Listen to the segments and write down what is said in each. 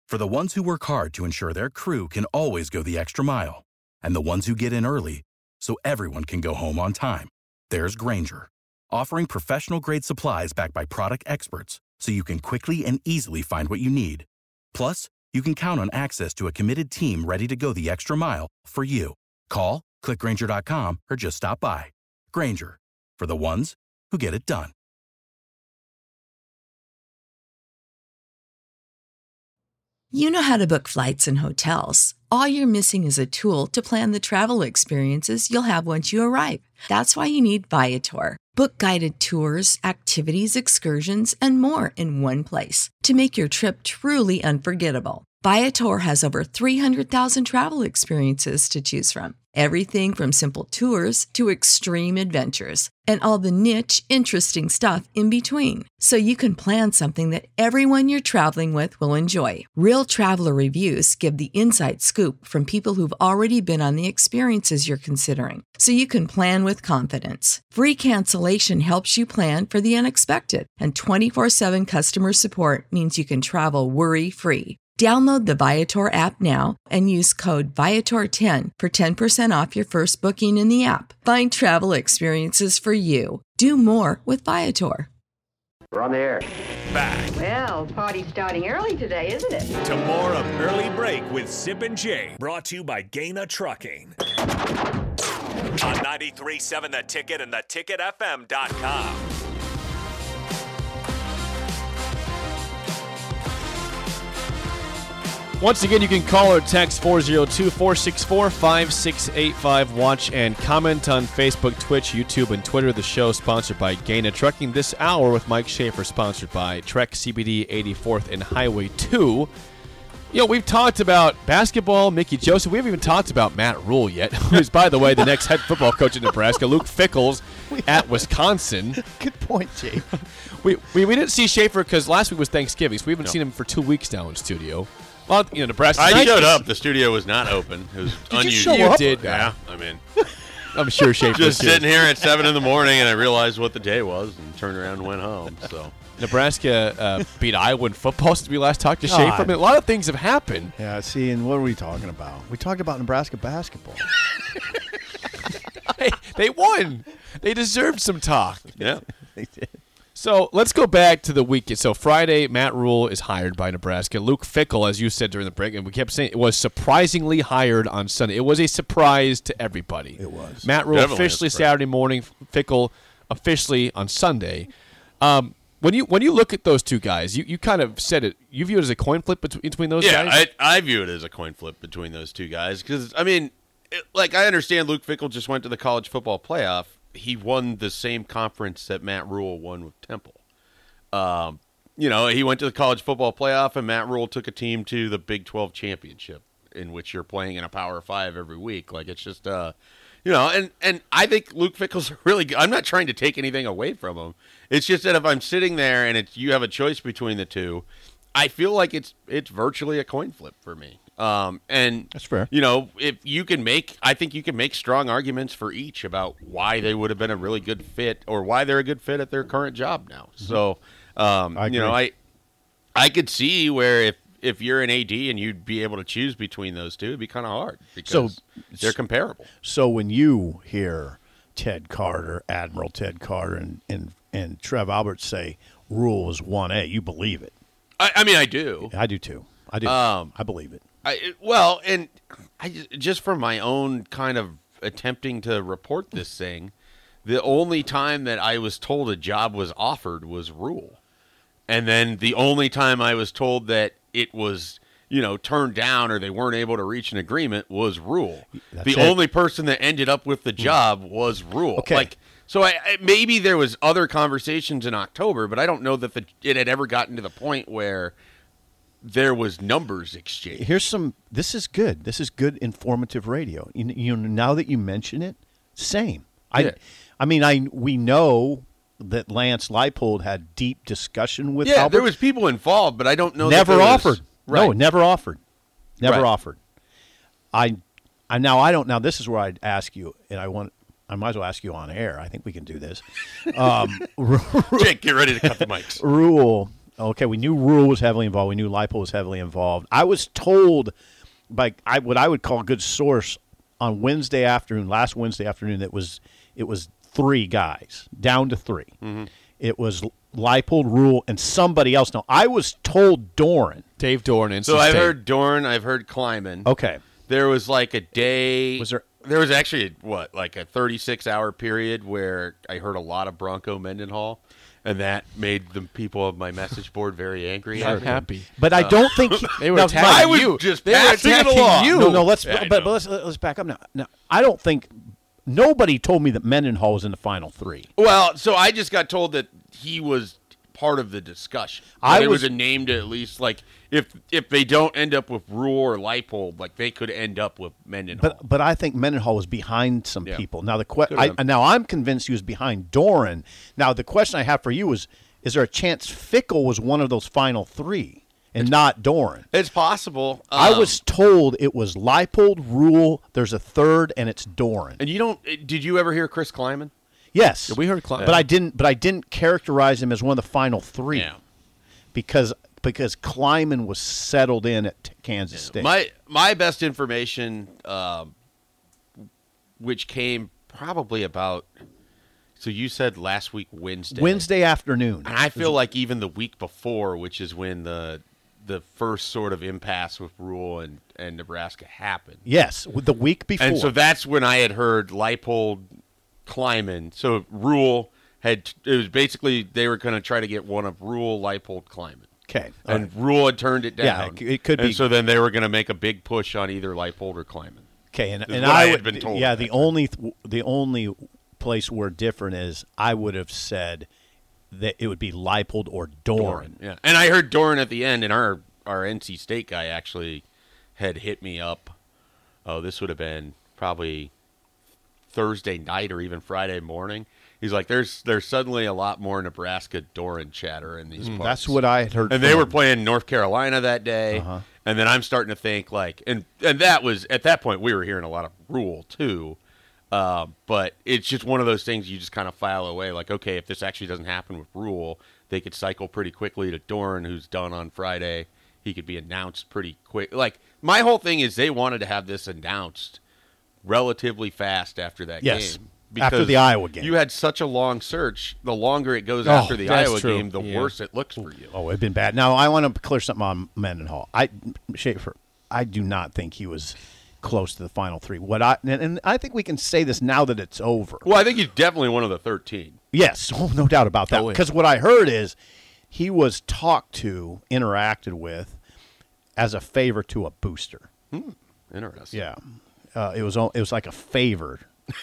For the ones who work hard to ensure their crew can always go the extra mile, and the ones who get in early so everyone can go home on time, there's Grainger, offering professional-grade supplies backed by product experts so you can quickly and easily find what you need. Plus, you can count on access to a committed team ready to go the extra mile for you. Call, click Grainger.com, or just stop by. Grainger, for the ones who get it done. You know how to book flights and hotels. All you're missing is a tool to plan the travel experiences you'll have once you arrive. That's why you need Viator. Book guided tours, activities, excursions, and more in one place to make your trip truly unforgettable. Viator has over 300,000 travel experiences to choose from. Everything from simple tours to extreme adventures and all the niche, interesting stuff in between. So you can plan something that everyone you're traveling with will enjoy. Real traveler reviews give the inside scoop from people who've already been on the experiences you're considering. So you can plan with confidence. Free cancellation helps you plan for the unexpected. And 24/7 customer support means you can travel worry-free. Download the Viator app now and use code Viator10 for 10% off your first booking in the app. Find travel experiences for you. Do more with Viator. We're on the air. Back Well, party's starting early today, isn't it? to more of Early Break with Sip and Jay, brought to you by Gaina Trucking. On 93.7 The Ticket and theticketfm.com. Once again, you can call or text 402-464-5685. Watch and comment on Facebook, Twitch, YouTube, and Twitter. The show sponsored by Gaina Trucking this hour with Mike Schaefer, sponsored by Trek CBD 84th and Highway 2. You know, we've talked about basketball, Mickey Joseph. We haven't even talked about Matt Rule yet, who's, by the way, the next head football coach in Nebraska. Luke Fickell's at Wisconsin. Good point, Jay. We didn't see Schaefer because last week was Thanksgiving, so we haven't seen him for 2 weeks now in studio. Well, you know, Nebraska. I showed up. The studio was not open. It was unusual. You did. Yeah, I mean, I'm sure Schaefer just was sitting here at 7 in the morning, and I realized what the day was, and turned around and went home. So Nebraska beat Iowa in football since we last talked to Schaefer. I mean, a lot of things have happened. Yeah, see, and what are we talking about? We talked about Nebraska basketball. Hey, they won. They deserved some talk. yeah, They did. So let's go back to the weekend. So Friday, Matt Rule is hired by Nebraska. Luke Fickell, as you said during the break, and we kept saying, it was surprisingly hired on Sunday. It was a surprise to everybody. It was. Matt Rule Definitely officially a surprise. Saturday morning, Fickell officially on Sunday. When you look at those two guys, you kind of said it. You view it as a coin flip between those guys? Yeah, I view it as a coin flip between those two guys because, I mean, I understand Luke Fickell just went to the college football playoff. He won the same conference that Matt Rule won with Temple. You know, he went to the college football playoff, and Matt Rule took a team to the Big 12 championship, in which you're playing in a Power 5 every week. Like, it's just, you know, and I think Luke Fickell's really good. I'm not trying to take anything away from him. It's just that if I'm sitting there and you have a choice between the two, I feel like it's virtually a coin flip for me. And That's fair. You know, I think you can make strong arguments for each about why they would have been a really good fit or why they're a good fit at their current job now. So, you know, I could see where if you're an AD and you'd be able to choose between those two, it'd be kind of hard because they're comparable. So when you hear Ted Carter, Admiral Ted Carter, and Trev Alberts say Rule is 1A, you believe it. I mean, I do. I do too. I do. I believe it. And I just from my own kind of attempting to report this thing, the only time that I was told a job was offered was Rule. And then the only time I was told that it was, you know, turned down or they weren't able to reach an agreement was Rule. The only person that ended up with the job was Rule. Okay. So maybe there was other conversations in October, but I don't know that it had ever gotten to the point where there was numbers exchanged. This is good. This is good informative radio. You know, now that you mention it, same. Yeah. We know that Lance Leipold had deep discussion with Yeah, Albert. there was people involved, but I don't know. Never that there offered. Was, right. No, never offered. Never Right. offered. I don't. Now this is where I'd ask you, and I might as well ask you on air. I think we can do this. Jake, get ready to cut the mics. Rule Okay, we knew Rule was heavily involved. We knew Leipold was heavily involved. I was told by what I would call a good source on last Wednesday afternoon, it was 3 guys, down to 3. Mm-hmm. It was Leipold, Rule, and somebody else. Now, I was told Doran. Dave Doran. NC So I've State. heard Doran. I've heard Kleiman. Okay. There was like a day. Was there? There was actually, like a 36-hour period where I heard a lot of Bronco Mendenhall, and that made the people of my message board very angry. I'm happy. But I don't think They were now, attacking I was you. just They were passing it attacking along. you. No, let's Yeah, I but know. let's back up now. Now, I don't think nobody told me that Mendenhall was in the final 3. Well, so I just got told that he was part of the discussion. It was a name to at least, like, if they don't end up with Rule or Leipold, like, they could end up with Mendenhall. But I think Mendenhall was behind some Yeah. people. Now have. now I'm convinced he was behind Doran. Now the question I have for you is there a chance Fickle was one of those final 3 and not Doran? It's possible. I was told it was Leipold, Rule. There's a third, and it's Doran. And you don't? Did you ever hear Chris Kleiman? Yes, Yeah, we heard Kleiman. but I didn't. But I didn't characterize him as one of the final 3 Yeah. because Kleiman was settled in at Kansas State. My best information, which came probably about. So you said last week Wednesday afternoon. and I feel like even the week before, which is when the first sort of impasse with Rule and Nebraska happened. Yes, the week before. And so that's when I had heard Leipold, Kleiman. So Rule it was basically they were going to try to get one of Rule, Leipold, Kleiman. okay. And Rule had turned it down. Yeah, it could be. And so then they were going to make a big push on either Leipold or Kleiman. Okay, and is and what I I had would, been told yeah, at the that only place we're different is I would have said that it would be Leipold or Doran. Yeah, and I heard Doran at the end, and our NC State guy actually had hit me up. Oh, this would have been probably Thursday night or even Friday morning. He's like, there's suddenly a lot more Nebraska Doran chatter in these parts. That's what I had heard. And from they were him. playing North Carolina that day. Uh-huh. And then I'm starting to think like, and that was at that point we were hearing a lot of Rule too. But it's just one of those things you just kind of file away. Like, okay, if this actually doesn't happen with Rule, they could cycle pretty quickly to Doran, who's done on Friday. He could be announced pretty quick. Like, my whole thing is they wanted to have this announced relatively fast after that Yes, game. after the Iowa game. You had such a long search. The longer it goes Oh, after the that's Iowa true. game, the Yeah. worse it looks for you. Oh, it'd been bad. Now I want to clear something on Mendenhall. Schaefer, I do not think he was close to the final 3. And I think we can say this now that it's over. Well, I think he's definitely one of the 13. Yes, no doubt about that. Oh, yeah. Because what I heard is he was talked to, interacted with, as a favor to a booster. Interesting. Yeah, it was like a favor.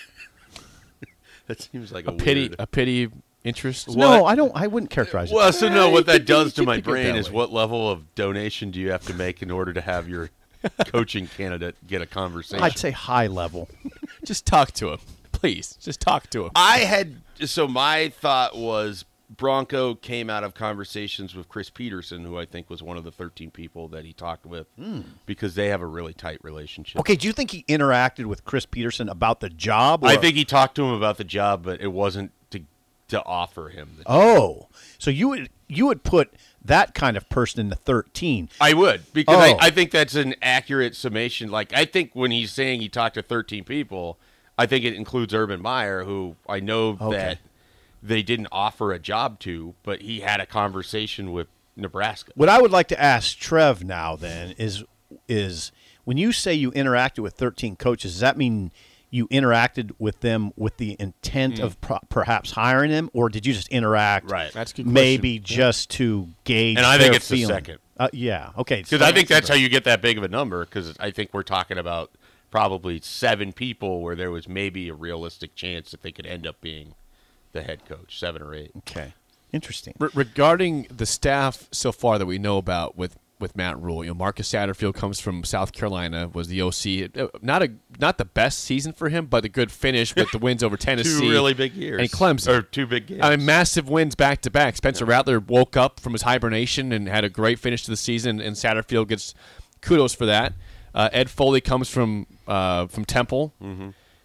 That seems like a pity interest. No, I wouldn't characterize it. Well, so no, what that does to you my could think brain that is way. what level of donation do you have to make in order to have your coaching candidate get a conversation? I'd say high level. Just talk to him, please. Just talk to him. So my thought was Bronco came out of conversations with Chris Peterson, who I think was one of the 13 people that he talked with, because they have a really tight relationship. Okay, do you think he interacted with Chris Peterson about the job? Or? I think he talked to him about the job, but it wasn't to offer him the job. Oh, so you would put that kind of person in the 13. I would, because Oh. I think that's an accurate summation. Like, I think when he's saying he talked to 13 people, I think it includes Urban Meyer, who I know that they didn't offer a job to, but he had a conversation with Nebraska. What I would like to ask Trev now then is when you say you interacted with 13 coaches, does that mean you interacted with them with the intent of perhaps hiring them, or did you just interact Right. That's a good maybe just to gauge And I think their it's the feeling? second. Yeah, okay. Because I think that's how you get that big of a number, because I think we're talking about probably 7 people where there was maybe a realistic chance that they could end up being the head coach, 7 or 8. Okay, interesting. Regarding the staff so far that we know about with Matt Rule, Marcus Satterfield comes from South Carolina, was the OC. Not the best season for him, but a good finish with the wins over Tennessee. 2 really big years. And Clemson. Or 2 big games. I mean, massive wins back to back. Spencer Rattler woke up from his hibernation and had a great finish to the season, and Satterfield gets kudos for that. Ed Foley comes from Temple.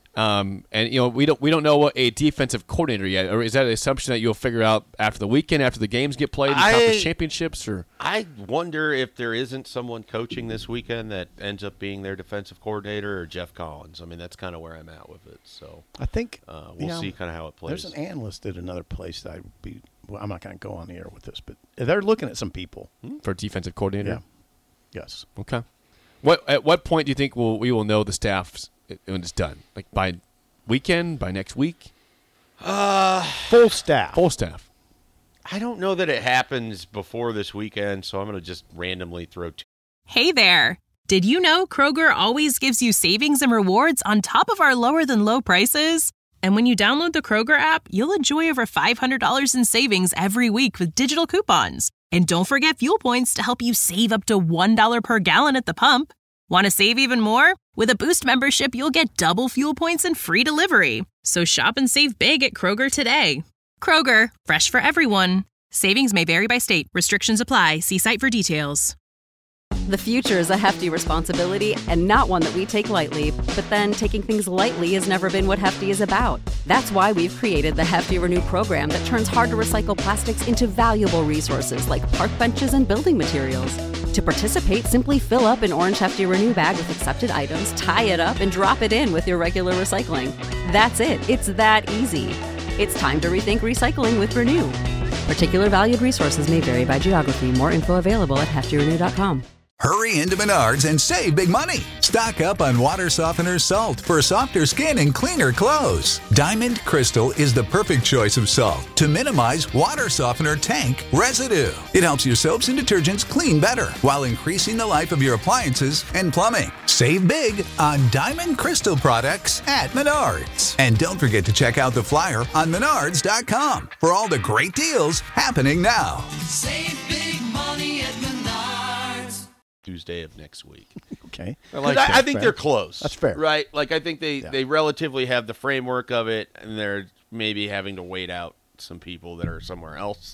And we don't know what a defensive coordinator yet, or is that an assumption that you'll figure out after the weekend, after the games get played in conference championships? Or I wonder if there isn't someone coaching this weekend that ends up being their defensive coordinator or Jeff Collins. I mean, that's kind of where I'm at with it. So I think we'll see kind of how it plays. There's an analyst at another place that I'm not going to go on the air with this, but they're looking at some people for defensive coordinator. Yeah. Yes. Okay. At what point do you think we will know the staff when it's done? Like by weekend, by next week? Full staff. Full staff. I don't know that it happens before this weekend, so I'm going to just randomly throw two. Hey there. Did you know Kroger always gives you savings and rewards on top of our lower than low prices? And when you download the Kroger app, you'll enjoy over $500 in savings every week with digital coupons. And don't forget fuel points to help you save up to $1 per gallon at the pump. Want to save even more? With a Boost membership, you'll get double fuel points and free delivery. So shop and save big at Kroger today. Kroger, fresh for everyone. Savings may vary by state. Restrictions apply. See site for details. The future is a hefty responsibility and not one that we take lightly. But then taking things lightly has never been what Hefty is about. That's why we've created the Hefty Renew program that turns hard-to-recycle plastics into valuable resources like park benches and building materials. To participate, simply fill up an orange Hefty Renew bag with accepted items, tie it up, and drop it in with your regular recycling. That's it. It's that easy. It's time to rethink recycling with Renew. Particular valued resources may vary by geography. More info available at heftyrenew.com. Hurry into Menards and save big money. Stock up on water softener salt for softer skin and cleaner clothes. Diamond Crystal is the perfect choice of salt to minimize water softener tank residue. It helps your soaps and detergents clean better while increasing the life of your appliances and plumbing. Save big on Diamond Crystal products at Menards. And don't forget to check out the flyer on Menards.com for all the great deals happening now. Save big money at Menards. Tuesday of next week. Okay. I think they're close. That's fair. Right? Like, I think they relatively have the framework of it, and they're maybe having to wait out some people that are somewhere else.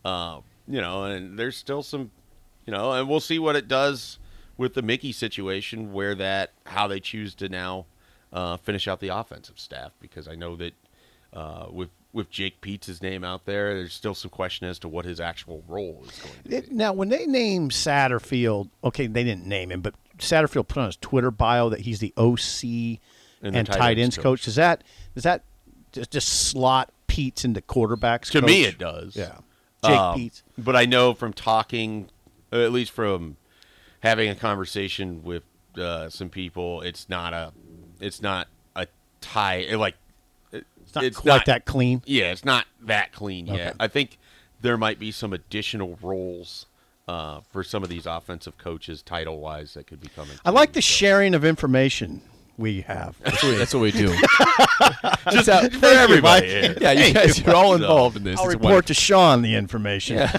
And there's still some, and we'll see what it does with the Mickey situation, how they choose to now finish out the offensive staff, because I know that with Jake Peetz's name out there, there's still some question as to what his actual role is going to be. Now, when they named Satterfield, okay, they didn't name him, but Satterfield put on his Twitter bio that he's the OC and tight ends coach. Does that just slot Peetz into quarterbacks to coach? Me, it does. Yeah, Jake Peetz. But I know from talking, at least from having a conversation with some people, it's not a tie like. It's not quite that clean. Yeah, it's not that clean yet. Okay. I think there might be some additional roles for some of these offensive coaches, title-wise, that could be coming. I like the sharing of information we have. That's what we do. Just for everybody. Yeah, you guys are all involved in this. I'll report to Sean the information. Yeah.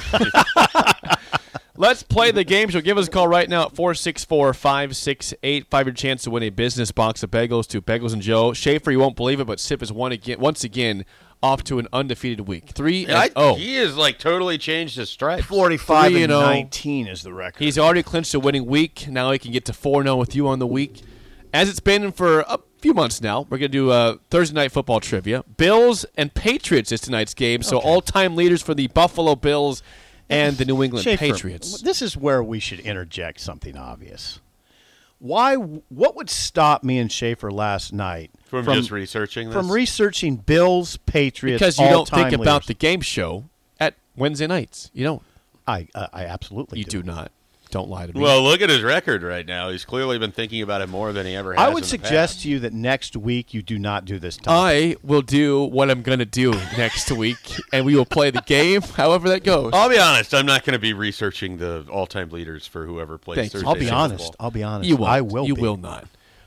Let's play the game. So give us a call right now at 464-5685. Your chance to win a business box of bagels to Bagels and Joe. Schaefer, you won't believe it, but Sip is once again off to an undefeated week. 3-0. He has totally changed his stripes. 45-19 is the record. He's already clinched a winning week. Now he can get to 4-0 with you on the week. As it's been for a few months now, we're going to do Thursday Night Football trivia. Bills and Patriots is tonight's game. So all-time leaders for the Buffalo Bills and the New England Patriots. This is where we should interject something obvious. What would stop me and Schaefer last night from just researching this? From researching Bills, Patriots, because you don't think leaders. About the game show at Wednesday nights. You don't. I absolutely You do not. Don't lie to me. Well, look at his record right now. He's clearly been thinking about it more than he ever has. I would suggest to you that next week you do not do this topic. I will do what I'm going to do next week, and we will play the game however that goes. I'll be honest. I'm not going to be researching the all-time leaders for whoever plays Thursday. I'll be honest. You won't. I will. You will not.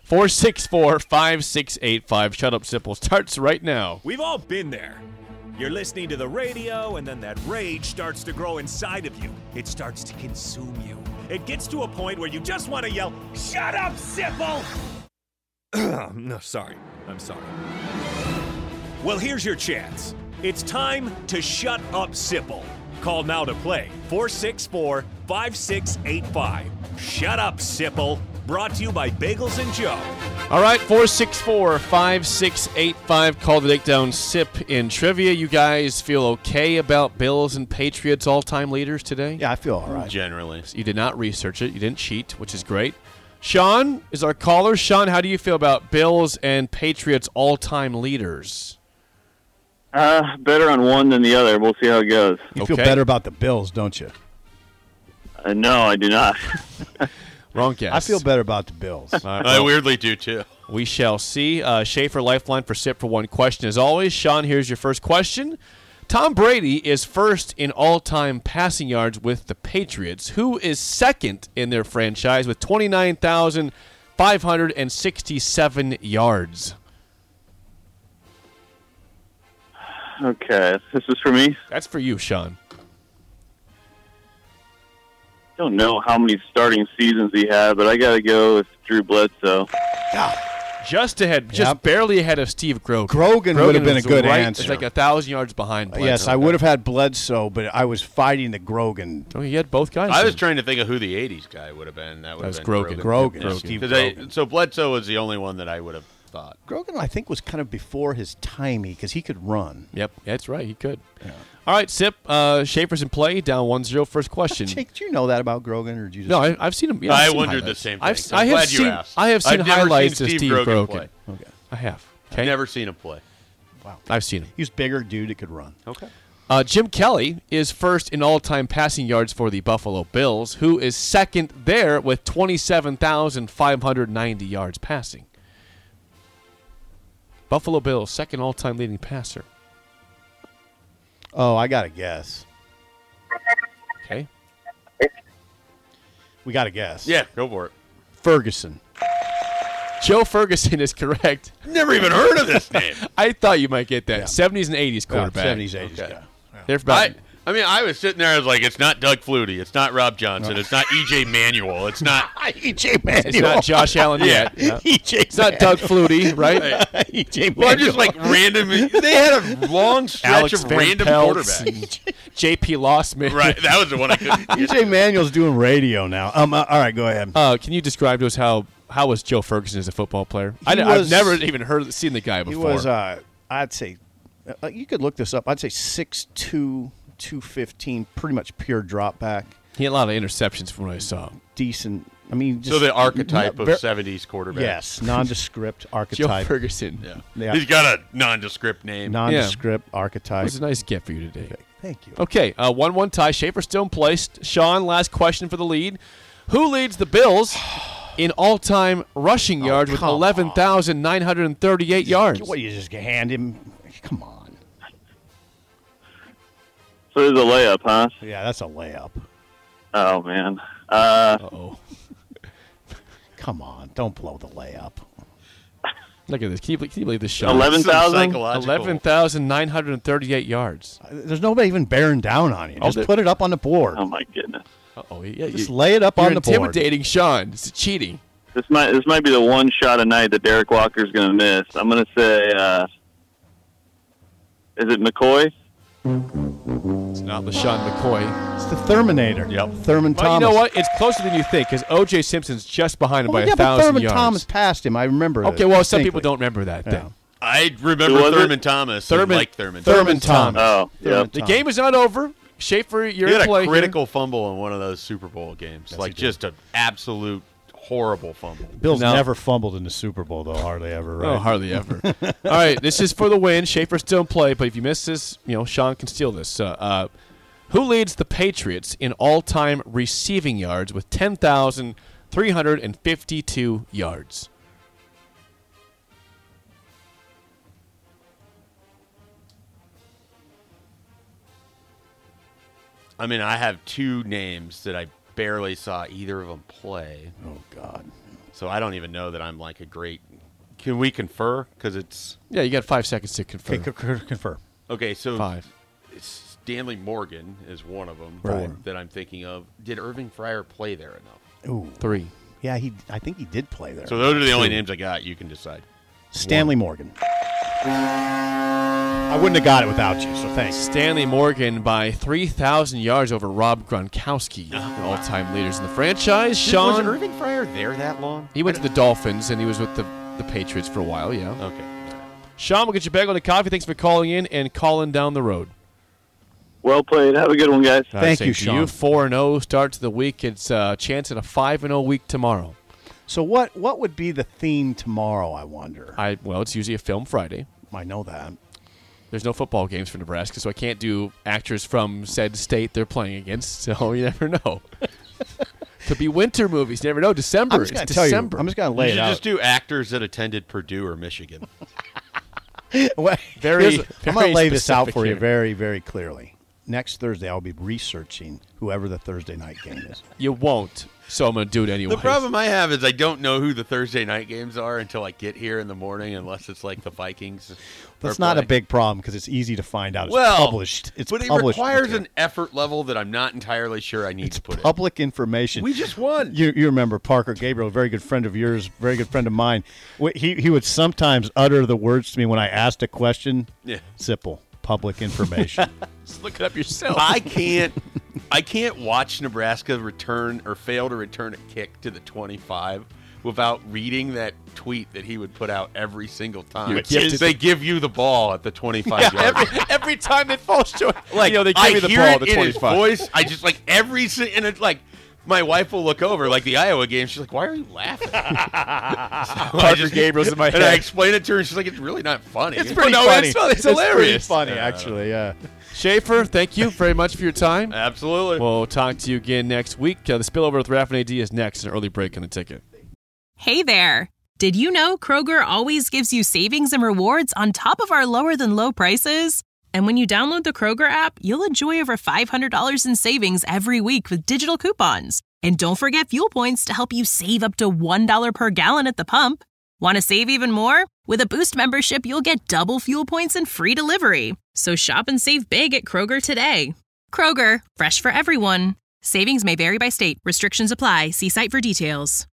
464-5685. Shut Up Simple starts right now. We've all been there. You're listening to the radio, and then that rage starts to grow inside of you. It starts to consume you. It gets to a point where you just want to yell, "Shut up, Sipple!" No, sorry. I'm sorry. Well, here's your chance. It's time to shut up, Sipple. Call now to play. 464-5685. Shut up, Sipple. Brought to you by Bagels and Joe. All right, 464-5685. Call the Takedown Sip in trivia. You guys feel okay about Bills and Patriots all-time leaders today? Yeah, I feel all right. Generally. You did not research it. You didn't cheat, which is great. Sean is our caller. Sean, how do you feel about Bills and Patriots all-time leaders? Better on one than the other. We'll see how it goes. You feel better about the Bills, don't you? No, I do not. Wrong guess. I feel better about the Bills. I weirdly do, too. We shall see. Schaefer Lifeline for SIP for one question as always. Sean, here's your first question. Tom Brady is first in all-time passing yards with the Patriots. Who is second in their franchise with 29,567 yards? Okay, this is for me. That's for you, Sean. Don't know how many starting seasons he had, but I got to go with Drew Bledsoe. Just ahead, just barely ahead of Steve Grogan. Grogan would have been a was good right, answer. It's like 1,000 yards behind Bledsoe. Yes, I would have had Bledsoe, but I was fighting the Grogan. Oh, you had both guys? I was trying to think of who the 80s guy would have been. That would have been Grogan. Grogan. Yeah. Steve 'Cause Grogan. so Bledsoe was the only one that I would have thought. Grogan, I think, was kind of before his timey because he could run. Yep, that's right. He could. Yeah. All right, Sip. Schaefer's in play. Down 1-0. First question. Jake, did you know that about Grogan, or did you just... No, I've seen him. Yeah, I I've seen wondered highlights. the same thing. I've, So I I'm have glad seen. you asked. I have seen I've never highlights seen of Steve Steve Grogan Grogan. play. Okay, I have. Okay, Never seen him play. Wow. I've seen him. He was bigger dude that could run. Okay. Jim Kelly is first in all-time passing yards for the Buffalo Bills, who is second there with 27,590 yards passing. Buffalo Bills, second all-time leading passer. Oh, I got to guess. Okay. We got to guess. Yeah, go for it. Ferguson. Joe Ferguson is correct. Never even heard of this name. I thought you might get that. Yeah. 70s and 80s quarterback. 70s, 80s, Okay. yeah. They're about, I mean, I was sitting there. I was like, "It's not Doug Flutie. It's not Rob Johnson. It's not E.J. Manuel. It's not E.J. Manuel. it's not Josh Allen yet. Yeah. E.J. It's not Doug Flutie, right? E.J. Well, Manuel. just like random. They had a long stretch Alex of Van random Peltz quarterbacks. and J.P. Lossman. Right, that was the one I couldn't. E.J. Manuel's doing radio now. All right, go ahead. Can you describe to us how was Joe Ferguson as a football player? He I've was- never even seen the guy before. He was, I'd say, you could look this up. I'd say 6'2", 215, pretty much pure drop back. He had a lot of interceptions from what I saw. Decent. I mean, just, So the archetype of ver- 70s quarterback. Yes, nondescript Joe archetype. Ferguson. Yeah. Yeah. He's got a nondescript name. Nondescript It archetype. was a nice get for you today. Thank you. Okay, 1-1 tie. Schaefer still in place. Sean, last question for the lead. Who leads the Bills in all-time rushing yards with come on. 11,938 yards? What, you just hand him? Come on. So there's a layup, huh? Yeah, that's a layup. Oh, man. Uh-oh. Come on, don't blow the layup. Look at this. Can you believe this, Sean? 11,000? 11,938 yards. There's nobody even bearing down on you. Just there- put it up on the board. Oh, my goodness. Uh-oh. Yeah, Just lay it up you're on the board. intimidating Sean. It's cheating. This might be the one shot a night that Derek Walker's going to miss. I'm going to say, is it McCoy? It's not LaShawn McCoy. It's the Terminator. Yep. Thurman Well, Thomas. you know what? It's closer than you think because O.J. Simpson's just behind him by yeah, but 1,000 Thurman yards. Thomas passed him. I remember that. Okay, well, some distinctly. people don't remember that then. I Who remember was it? Thurman Thomas. and Thurman- like Thurman. Thurman Thomas. Oh, Thurman yep. The Thomas. game is not over. Schaefer, you're He had in play a here. critical fumble in one of those Super Bowl games. Yes, like he did. just an absolute horrible fumble. Bill's No. never fumbled in the Super Bowl, though, hardly ever, right? Oh, hardly ever. All right, this is for the win. Schaefer's still in play, but if you miss this, Sean can steal this. Who leads the Patriots in all-time receiving yards with 10,352 yards? I mean, I have two names that I barely saw either of them play. Oh, God. So I don't even know that I'm like a great. Can we confer? Because it's Yeah, you got 5 seconds to confirm. Okay, confer. okay. So 5. Stanley Morgan is one of them Right. that I'm thinking of. Did Irving Fryer play there enough? Ooh. 3. Yeah, I think he did play there. So those are the only names I got. You can decide. Stanley Morgan. I wouldn't have got it without you, so thanks. Stanley Morgan by 3,000 yards over Rob Gronkowski, the all-time leaders in the franchise. Sean, was Irving Fryer there that long? He went to the Dolphins, and he was with the Patriots for a while, yeah. Okay. Sean, we'll get you back on the coffee. Thanks for calling in and calling down the road. Well played. Have a good one, guys. Thank Same you, to Sean. You 4-0 start to the week. It's a chance at a 5-0 week tomorrow. So what would be the theme tomorrow, I wonder? Well, it's usually a film Friday. I know that. There's no football games for Nebraska, so I can't do actors from said state they're playing against, so you never know. Could be winter movies. You never know. December. I'm just going to tell you. I'm just going to lay it out. Just do actors that attended Purdue or Michigan. Well, very I'm going to lay this out specific for you here. very, very clearly. Next Thursday, I'll be researching whoever the Thursday night game is. You won't, so I'm going to do it anyway. The problem I have is I don't know who the Thursday night games are until I get here in the morning, unless it's like the Vikings. That's not a big problem because it's easy to find out. It's Well, published. It's but it published requires material. an effort level that I'm not entirely sure I need to put in. Public information. We just won. You remember Parker Gabriel, a very good friend of yours, very good friend of mine. He would sometimes utter the words to me when I asked a question. Yeah. Simple. Public information. Just look it up yourself. I can't watch Nebraska return or fail to return a kick to the 25 without reading that tweet that he would put out every single time. Which is They give you the ball at the 25 yard line. every time it falls short. Like, they give I you the hear ball it at the in his 25. voice. I just like and it's like my wife will look over, like the Iowa game. She's like, "Why are you laughing?" Parker Gabriel's in my head. And I explain it to her, and she's like, "It's really not funny." It's pretty funny. It's hilarious. Pretty funny, actually, yeah. Schaefer, thank you very much for your time. Absolutely. We'll talk to you again next week. The Spillover with Raph and AD is next, an early break on the ticket. Hey there. Did you know Kroger always gives you savings and rewards on top of our lower-than-low prices? And when you download the Kroger app, you'll enjoy over $500 in savings every week with digital coupons. And don't forget fuel points to help you save up to $1 per gallon at the pump. Want to save even more? With a Boost membership, you'll get double fuel points and free delivery. So shop and save big at Kroger today. Kroger, fresh for everyone. Savings may vary by state. Restrictions apply. See site for details.